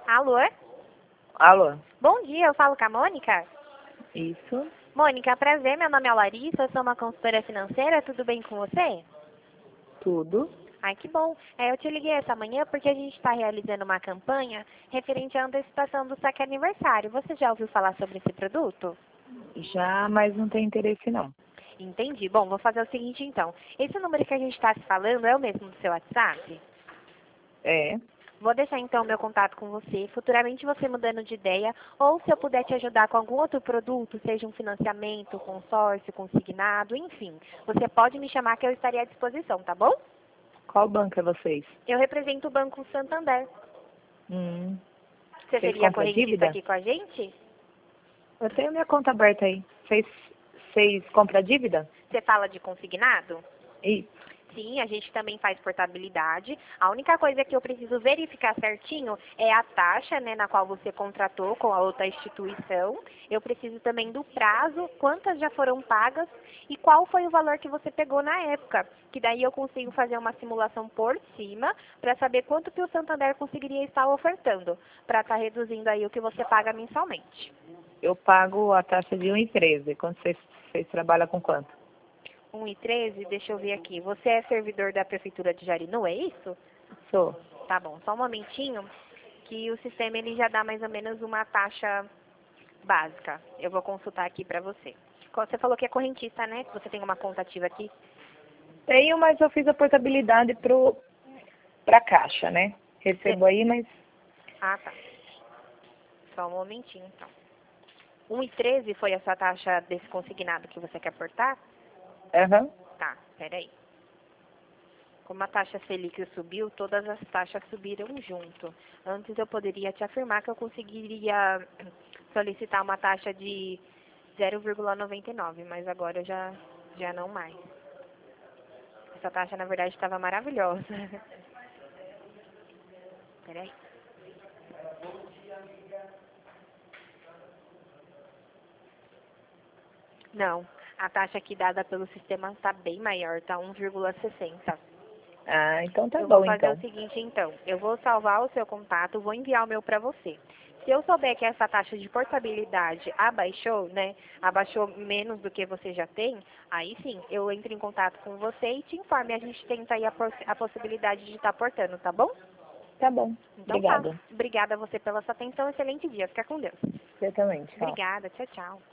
Alô? Alô? Bom dia, eu falo com a Mônica? Isso, Mônica, prazer, meu nome é Larissa, eu sou uma consultora financeira, tudo bem com você? tudo. Ai, que bom. Eu te liguei essa manhã porque a gente está realizando uma campanha referente à antecipação do saque aniversário. Você já ouviu falar sobre esse produto? Já, mas não tem interesse não. Entendi. Bom, vou fazer o seguinte então. Esse número que a gente está se falando é o mesmo do seu WhatsApp? É, Vou deixar então o meu contato com você. Futuramente você mudando de ideia, ou se eu puder te ajudar com algum outro produto, seja um financiamento, consórcio, consignado, enfim. Você pode me chamar que eu estarei à disposição, tá bom? qual banco é vocês? Eu represento o Banco Santander. Hum, Você Vocês seria compram correntista dívida? aqui com a gente? Eu tenho minha conta aberta aí. Vocês compram dívida? Você fala de consignado? Isso. Sim, a gente também faz portabilidade. A única coisa que eu preciso verificar certinho é a taxa, né, na qual você contratou com a outra instituição. Eu preciso também do prazo, quantas já foram pagas e qual foi o valor que você pegou na época. Que daí eu consigo fazer uma simulação por cima para saber quanto que o Santander conseguiria estar ofertando, para estar reduzindo aí o que você paga mensalmente. Eu pago a taxa de 1,13. Quando vocês trabalham com quanto? 1,13, deixa eu ver aqui. Você é servidor da Prefeitura de Jarinu, é isso? Sou. Tá bom, só um momentinho, que o sistema ele já dá mais ou menos uma taxa básica. Eu vou consultar aqui pra você. Você falou que é correntista, né? Que você tem uma conta ativa aqui. Tenho, mas eu fiz a portabilidade pra Caixa, né? Recebo aí, mas Ah, tá. Só um momentinho, então. 1,13 foi a sua taxa desse consignado que você quer aportar? aham, Tá, peraí. Como a taxa Selic subiu, todas as taxas subiram junto. Antes eu poderia te afirmar que eu conseguiria solicitar uma taxa de 0,99, mas agora eu já não mais. Essa taxa, na verdade, estava maravilhosa. Peraí. Não, a taxa aqui dada pelo sistema está bem maior, está 1,60. Ah, então tá Eu vou bom fazer o então. seguinte, então. Eu vou salvar o seu contato, vou enviar o meu para você. Se eu souber que essa taxa de portabilidade abaixou, né? Abaixou menos do que você já tem, aí sim, eu entro em contato com você e te informo. E a gente tenta aí a possibilidade de estar portando, tá bom? Tá bom. Então tá. Obrigada. Obrigada a você pela sua atenção. Excelente dia. Fica com Deus. Você também, tchau. Obrigada. Tchau, tchau.